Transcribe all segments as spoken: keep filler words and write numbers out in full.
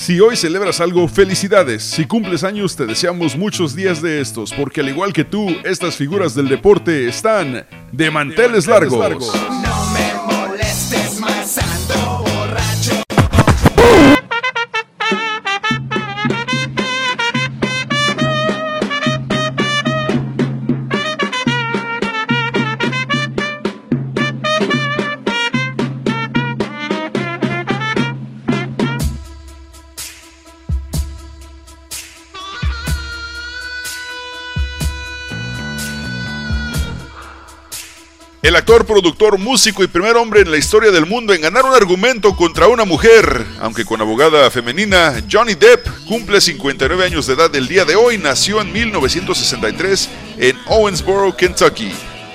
Si hoy celebras algo, felicidades. Si cumples años, te deseamos muchos días de estos, porque al igual que tú, estas figuras del deporte están de manteles largos. largos. No me molestes más, ando borracho. El actor, productor, músico y primer hombre en la historia del mundo en ganar un argumento contra una mujer, aunque con abogada femenina, Johnny Depp cumple cincuenta y nueve años de edad el día de hoy. Nació en mil novecientos sesenta y tres en Owensboro, Kentucky.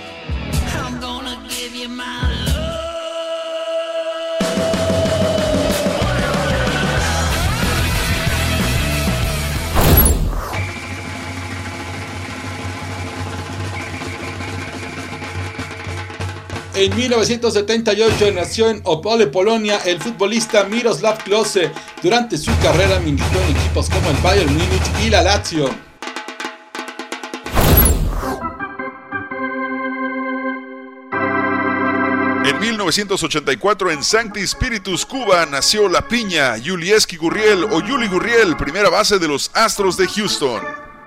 En mil novecientos setenta y ocho nació en Opole, Polonia, el futbolista Miroslav Klose. Durante su carrera militó en equipos como el Bayern Múnich y la Lazio. En mil novecientos ochenta y cuatro en Sancti Spiritus, Cuba, nació la piña Yulieski Gurriel o Yuli Gurriel, primera base de los Astros de Houston.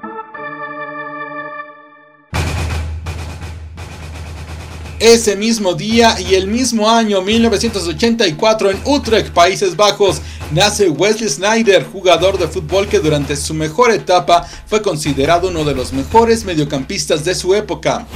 Ese mismo día y el mismo año, mil novecientos ochenta y cuatro, en Utrecht, Países Bajos, nace Wesley Sneijder, jugador de fútbol que durante su mejor etapa fue considerado uno de los mejores mediocampistas de su época.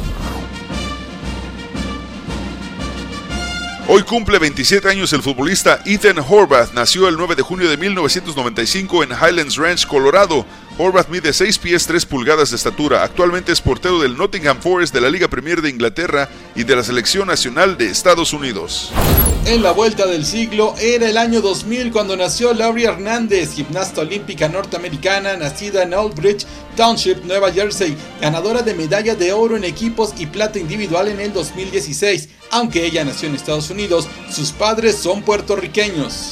Hoy cumple veintisiete años el futbolista Ethan Horvath. Nació el nueve de junio de mil novecientos noventa y cinco en Highlands Ranch, Colorado. Horvath mide seis pies tres pulgadas de estatura. Actualmente es portero del Nottingham Forest de la Liga Premier de Inglaterra y de la Selección Nacional de Estados Unidos. En la vuelta del siglo era el año dos mil cuando nació Laurie Hernández, gimnasta olímpica norteamericana, nacida en Old Bridge Township, Nueva Jersey, ganadora de medalla de oro en equipos y plata individual en el dos mil dieciséis. Aunque ella nació en Estados Unidos, sus padres son puertorriqueños.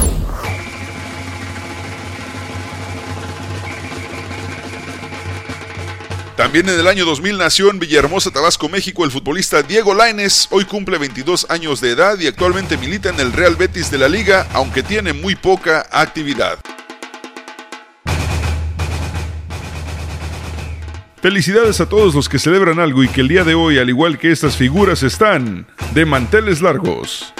También en el año dos mil nació en Villahermosa, Tabasco, México, el futbolista Diego Lainez. Hoy cumple veintidós años de edad y actualmente milita en el Real Betis de la Liga, aunque tiene muy poca actividad. Felicidades a todos los que celebran algo y que el día de hoy, al igual que estas figuras, están de manteles largos.